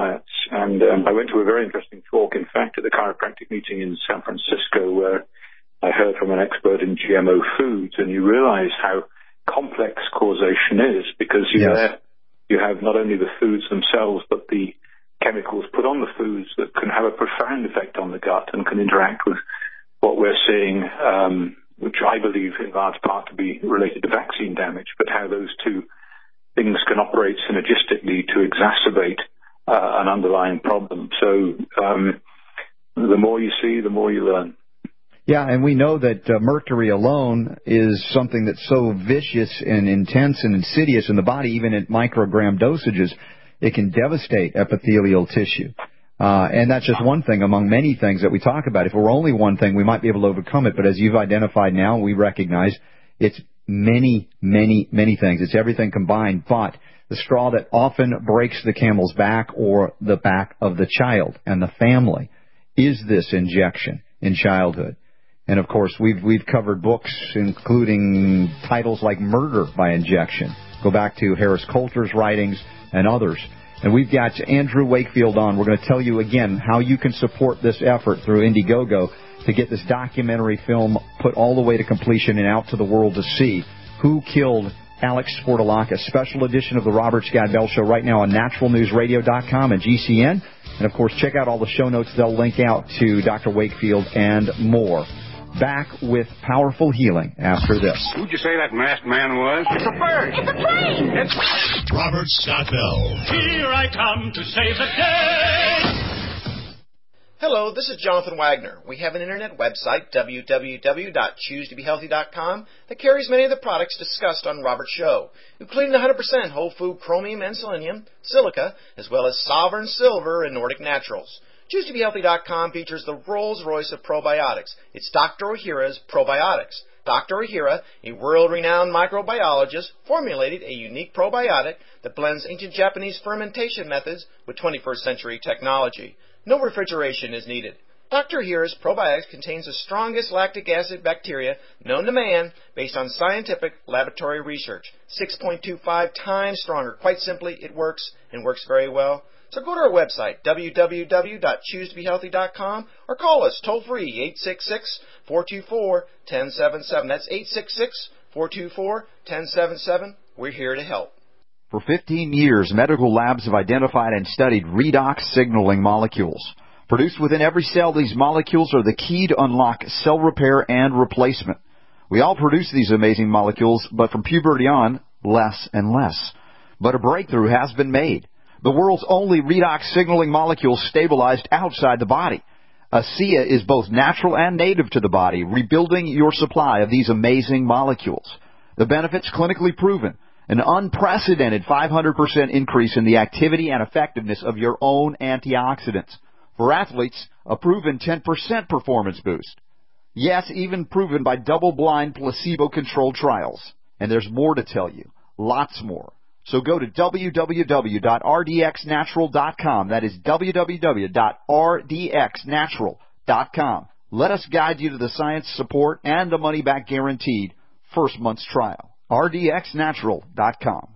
And um, I went to a very interesting talk, in fact, at the chiropractic meeting in San Francisco, where I heard from an expert in G M O foods, and you realize how complex causation is, because you, yes. there, you have not only the foods themselves, but the chemicals put on the foods that can have a profound effect on the gut and can interact with what we're seeing, um, which I believe in large part to be related to vaccine damage, but how those two things can operate synergistically to exacerbate uh, an underlying problem. So um, the more you see, the more you learn. Yeah, and we know that uh, mercury alone is something that's so vicious and intense and insidious in the body, even at microgram dosages, it can devastate epithelial tissue. Uh, and that's just one thing among many things that we talk about. If it were only one thing, we might be able to overcome it. But as you've identified now, we recognize it's many, many, many things. It's everything combined. But the straw that often breaks the camel's back, or the back of the child and the family, is this injection in childhood. And, of course, we've we've covered books including titles like Murder by Injection. Go back to Harris Coulter's writings and others. And we've got Andrew Wakefield on. We're going to tell you again how you can support this effort through Indiegogo to get this documentary film put all the way to completion and out to the world to see who killed Alex Sportolakis. Special edition of the Robert Scott Bell Show right now on natural news radio dot com and G C N. And, of course, check out all the show notes. They'll link out to Doctor Wakefield and more. Back with Powerful Healing after this. Who'd you say that masked man was? It's a bird. It's a plane. It's Robert Scott Bell. Here I come to save the day. Hello, this is Jonathan Wagner. We have an internet website, w w w dot choose to be healthy dot com, that carries many of the products discussed on Robert's show, including one hundred percent whole food chromium and selenium, silica, as well as Sovereign Silver and Nordic Naturals. choose to be healthy dot com features the Rolls-Royce of probiotics. It's Doctor Ohhira's Probiotics. Doctor Ohhira, a world-renowned microbiologist, formulated a unique probiotic that blends ancient Japanese fermentation methods with twenty-first century technology. No refrigeration is needed. Doctor Ohhira's Probiotics contains the strongest lactic acid bacteria known to man based on scientific laboratory research. six point two five times stronger. Quite simply, it works, and works very well. So go to our website, w w w dot choose to be healthy dot com, or call us toll-free, eight six six, four two four, one zero seven seven. That's eight six six, four two four, one zero seven seven. We're here to help. For fifteen years, medical labs have identified and studied redox signaling molecules. Produced within every cell, these molecules are the key to unlock cell repair and replacement. We all produce these amazing molecules, but from puberty on, less and less. But a breakthrough has been made. The world's only redox signaling molecule stabilized outside the body. ASEA is both natural and native to the body, rebuilding your supply of these amazing molecules. The benefits clinically proven. An unprecedented five hundred percent increase in the activity and effectiveness of your own antioxidants. For athletes, a proven ten percent performance boost. Yes, even proven by double-blind placebo-controlled trials. And there's more to tell you. Lots more. So go to w w w dot r d x natural dot com. That is w w w dot r d x natural dot com. Let us guide you to the science support and the money-back guaranteed first month's trial. r d x natural dot com.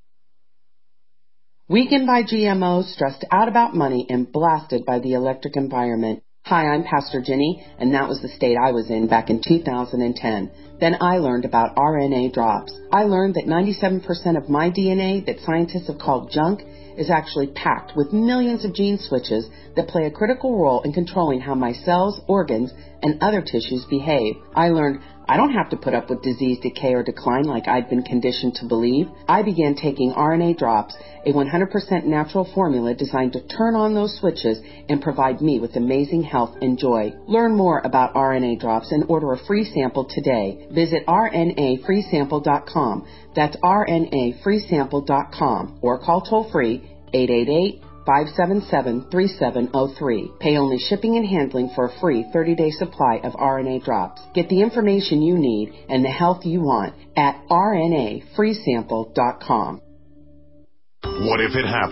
Weakened by G M Os, stressed out about money, and blasted by the electric environment. Hi, I'm Pastor Jenny, and that was the state I was in back in two thousand ten. Then I learned about R N A drops. I learned that ninety-seven percent of my D N A that scientists have called junk is actually packed with millions of gene switches that play a critical role in controlling how my cells, organs, and other tissues behave. I learned I don't have to put up with disease, decay, or decline like I'd been conditioned to believe. I began taking R N A drops, a one hundred percent natural formula designed to turn on those switches and provide me with amazing health and joy. Learn more about R N A drops and order a free sample today. Visit r n a free sample dot com. That's r n a free sample dot com, or call toll-free eight eight eight, five seven seven, three seven zero three. Pay only shipping and handling for a free thirty-day supply of R N A drops. Get the information you need and the health you want at r n a free sample dot com. What if it happened?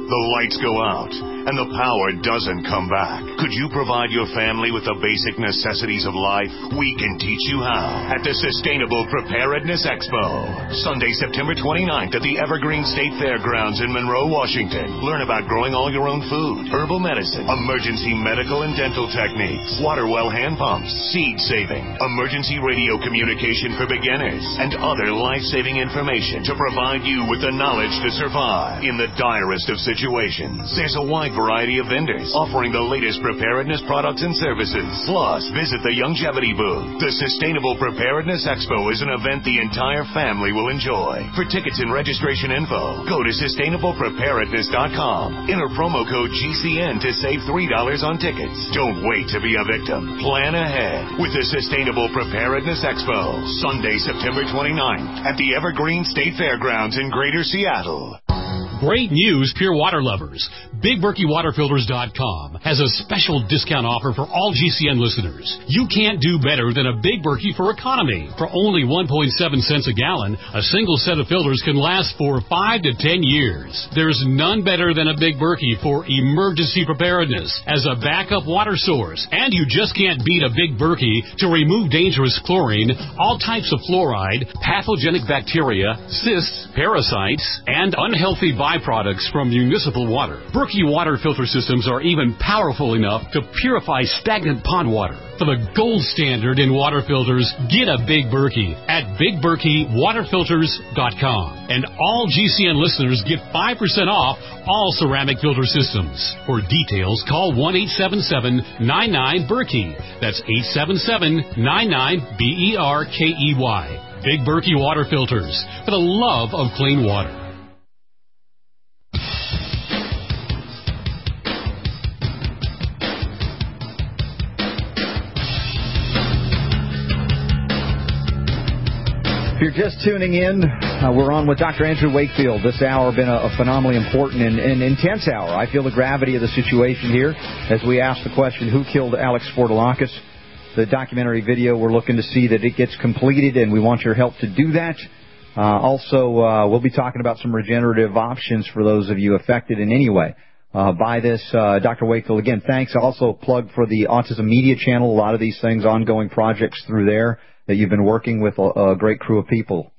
the lights go out, and the power doesn't come back. Could you provide your family with the basic necessities of life? We can teach you how at the Sustainable Preparedness Expo. Sunday, September twenty-ninth at the Evergreen State Fairgrounds in Monroe, Washington. Learn about growing all your own food, herbal medicine, emergency medical and dental techniques, water well hand pumps, seed saving, emergency radio communication for beginners, and other life-saving information to provide you with the knowledge to survive in the direst of situations. There's a wide variety of vendors offering the latest preparedness products and services. Plus, visit the Longevity booth. The Sustainable Preparedness Expo is an event the entire family will enjoy. For tickets and registration info, go to sustainable preparedness dot com. Enter promo code G C N to save three dollars on tickets. Don't wait to be a victim. Plan ahead with the Sustainable Preparedness Expo. Sunday, September twenty-ninth at the Evergreen State Fairgrounds in Greater Seattle. Great news, pure water lovers. Big Berkey Water Filters dot com has a special discount offer for all G C N listeners. You can't do better than a Big Berkey for economy. For only one point seven cents a gallon, a single set of filters can last for five to ten years. There's none better than a Big Berkey for emergency preparedness as a backup water source. And you just can't beat a Big Berkey to remove dangerous chlorine, all types of fluoride, pathogenic bacteria, cysts, parasites, and unhealthy byproducts from municipal water. Berkey water filter systems are even powerful enough to purify stagnant pond water. For the gold standard in water filters, get a Big Berkey at Big Berkey Water Filters dot com. And all G C N listeners get five percent off all ceramic filter systems. For details, call one eight seven seven nine nine Berkey. That's eight seven seven nine nine B E R K E Y. Big Berkey Water Filters, for the love of clean water. If you're just tuning in, uh, we're on with Doctor Andrew Wakefield. This hour has been a, a phenomenally important and, and intense hour. I feel the gravity of the situation here as we ask the question, who killed Alex Sportolakis? The documentary video, we're looking to see that it gets completed, and we want your help to do that. Uh, also, uh, we'll be talking about some regenerative options for those of you affected in any way uh, by this. Uh, Doctor Wakefield, again, thanks. Also, plug for the Autism Media Channel. A lot of these things, ongoing projects through there that you've been working with a, a great crew of people.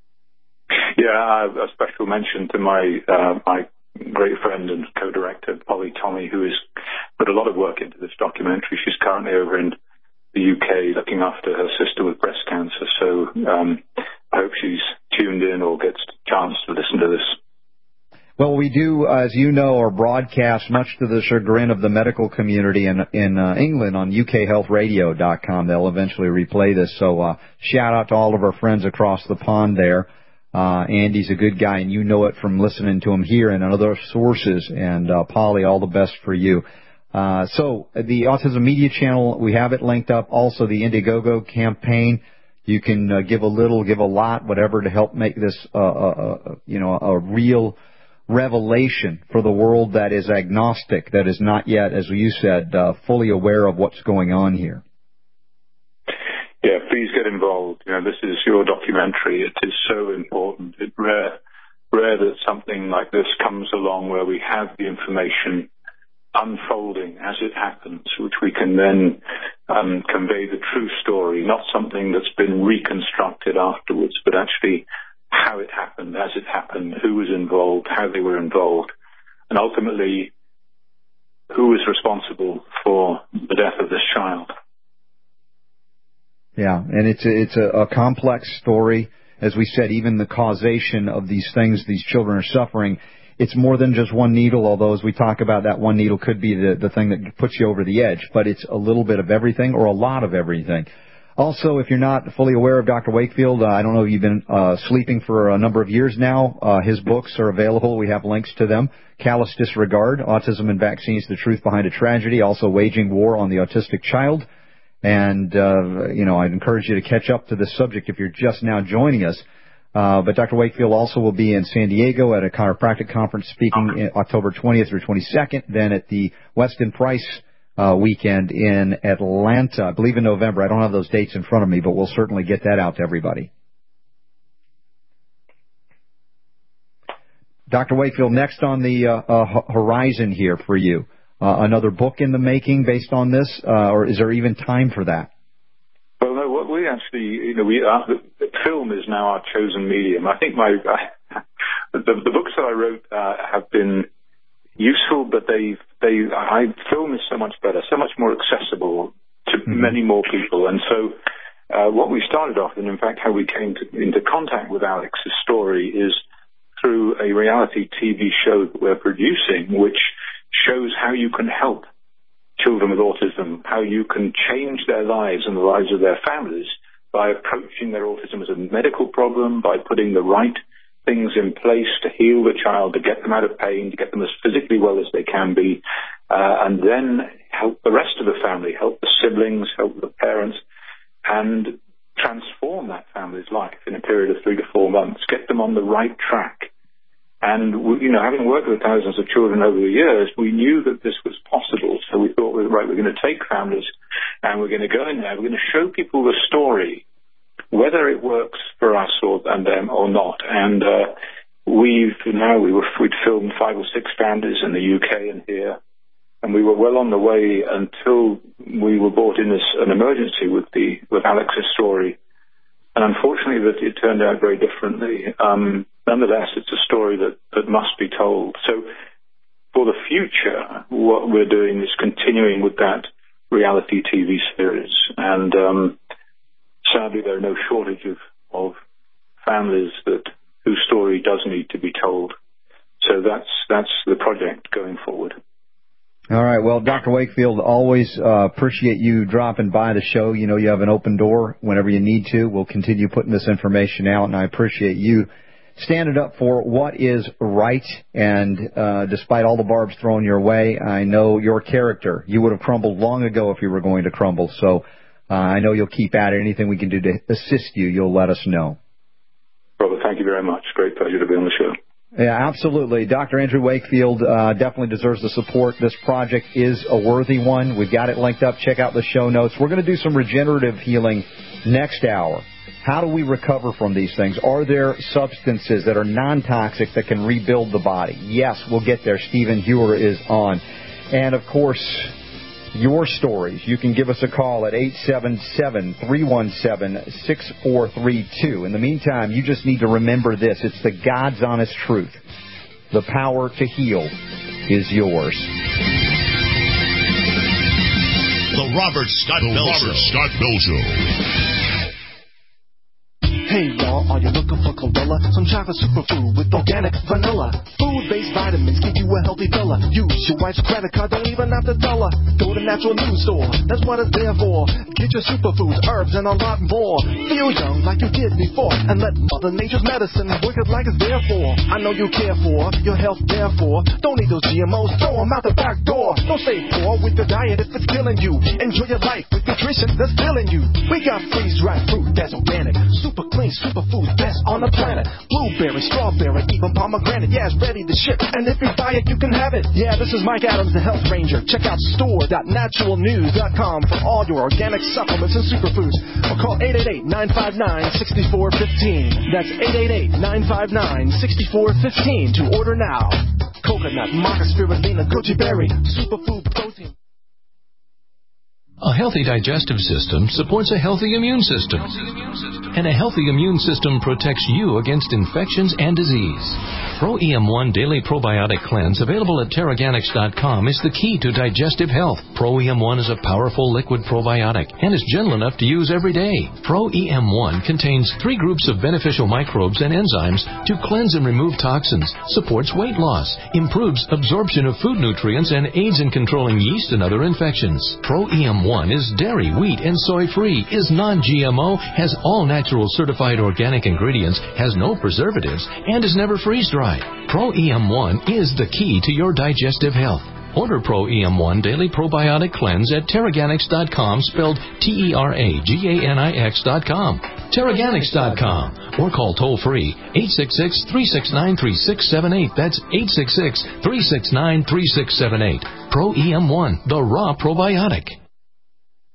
Yeah, a special mention to my uh, my great friend and co-director, Polly Tommy, who has put a lot of work into this documentary. She's currently over in the U K looking after her sister with breast cancer. So um, I hope she's tuned in or gets a chance to listen to this. Well, we do, as you know, are broadcast much to the chagrin of the medical community in in uh, England on U K health radio dot com. They'll eventually replay this. So uh, shout out to all of our friends across the pond there. Uh, Andy's a good guy, and you know it from listening to him here and other sources. And uh, Polly, all the best for you. Uh, so the Autism Media Channel, we have it linked up. Also, the Indiegogo campaign. You can uh, give a little, give a lot, whatever, to help make this, uh, uh, uh, you know, a real revelation for the world that is agnostic, that is not yet, as you said, uh, fully aware of what's going on here. Yeah, please get involved. You know, this is your documentary. It is so important. It's rare, rare that something like this comes along where we have the information unfolding as it happens, which we can then um, convey the true story, not something that's been reconstructed afterwards, but actually how it happened, as it happened, who was involved, how they were involved, and ultimately who was responsible for the death of this child. Yeah, and it's a, it's a, a complex story. As we said, even the causation of these things these children are suffering, it's more than just one needle, although as we talk about, that one needle could be the, the thing that puts you over the edge, but it's a little bit of everything or a lot of everything. Also, if you're not fully aware of Doctor Wakefield, uh, I don't know if you've been uh, sleeping for a number of years now. Uh, his books are available. We have links to them. Callous Disregard, Autism and Vaccines, The Truth Behind a Tragedy. Also, Waging War on the Autistic Child. And, uh, you know, I'd encourage you to catch up to this subject if you're just now joining us. Uh, but Doctor Wakefield also will be in San Diego at a chiropractic conference speaking in October twentieth through twenty-second, then at the Weston Price uh, weekend in Atlanta, I believe in November. I don't have those dates in front of me, but we'll certainly get that out to everybody. Doctor Wakefield, next on the uh, uh, horizon here for you, uh, another book in the making based on this, uh, or is there even time for that? Well, no, what we actually, you know, we uh, the film is now our chosen medium. I think my uh, the, the books that I wrote uh, have been useful, but they they I film is so much better, so much more accessible to mm-hmm. many more people, and so. Uh, what we started off, and in fact how we came to, into contact with Alex's story, is through a reality T V show that we're producing, which shows how you can help children with autism, how you can change their lives and the lives of their families by approaching their autism as a medical problem, by putting the right things in place to heal the child, to get them out of pain, to get them as physically well as they can be, uh, and then help the rest of the family, help the siblings, help the parents, and transform that family's life in a period of three to four months, get them on the right track. And, you know, having worked with thousands of children over the years, we knew that this was possible. So we thought, right, we're going to take families and we're going to go in there, we're going to show people the story, whether it works for us or and them or not. And uh, we've now, we were, we'd filmed five or six families in the U K and here. And we were well on the way until we were brought in as an emergency with the with Alex's story. And unfortunately, that it turned out very differently. Um, nonetheless, it's a story that, that must be told. So for the future, what we're doing is continuing with that reality T V series. And um, sadly, there are no shortage of, of families that whose story does need to be told. So that's that's the project going forward. All right. Well, Doctor Wakefield, always uh, appreciate you dropping by the show. You know, you have an open door whenever you need to. We'll continue putting this information out, and I appreciate you standing up for what is right. And uh, despite all the barbs thrown your way, I know your character. You would have crumbled long ago if you were going to crumble. So uh, I know you'll keep at it. Anything we can do to assist you, you'll let us know. Robert, thank you very much. Great pleasure to be on the show. Yeah, absolutely. Doctor Andrew Wakefield uh, definitely deserves the support. This project is a worthy one. We've got it linked up. Check out the show notes. We're going to do some regenerative healing next hour. How do we recover from these things? Are there substances that are non-toxic that can rebuild the body? Yes, we'll get there. Stephen Hewer is on. And, of course, your stories. You can give us a call at eight seven seven, three one seven, six four three two. In the meantime, you just need to remember this. It's the God's honest truth. The power to heal is yours. The Robert Scott the Bell Robert Show. Scott Bell Show. Hey y'all, are you looking for chlorella? Some chocolate superfood with organic vanilla. Food-based vitamins give you a healthy fella. Use your wife's credit card, don't even have to tell her. Go to Natural News Store, that's what it's there for. Get your superfoods, herbs, and a lot more. Feel young like you did before, and let Mother Nature's medicine work it like it's there for. I know you care for your health, therefore. Don't need those G M Os, throw them out the back door. Don't stay poor with your diet if it's killing you. Enjoy your life with nutrition that's filling you. We got freeze-dried fruit that's organic, super clean, superfoods best on the planet. Blueberry, strawberry, even pomegranate. Yeah, it's ready to ship, and if you buy it, you can have it. Yeah, this is Mike Adams, the Health Ranger. Check out store dot natural news dot com for all your organic supplements and superfoods. Or call eight eight eight, nine five nine, six four one five. That's eight eight eight, nine five nine, six four one five to order now. Coconut, maca, spirulina, goji berry, superfood protein. A healthy digestive system supports a healthy immune system. And a healthy immune system protects you against infections and disease. Pro E M one Daily Probiotic Cleanse, available at Terraganics dot com, is the key to digestive health. Pro E M one is a powerful liquid probiotic and is gentle enough to use every day. Pro E M one contains three groups of beneficial microbes and enzymes to cleanse and remove toxins, supports weight loss, improves absorption of food nutrients, and aids in controlling yeast and other infections. Pro E M one is dairy, wheat, and soy-free, is non G M O, has all natural certified organic ingredients, has no preservatives, and is never freeze-dried. Pro E M one is the key to your digestive health. Order Pro E M one Daily Probiotic Cleanse at Terraganics dot com, spelled T E R A G A N I X dot com. Terraganics dot com. Or call toll-free eight six six, three six nine, three six seven eight. That's eight six six, three six nine, three six seven eight. Pro E M one, the raw probiotic.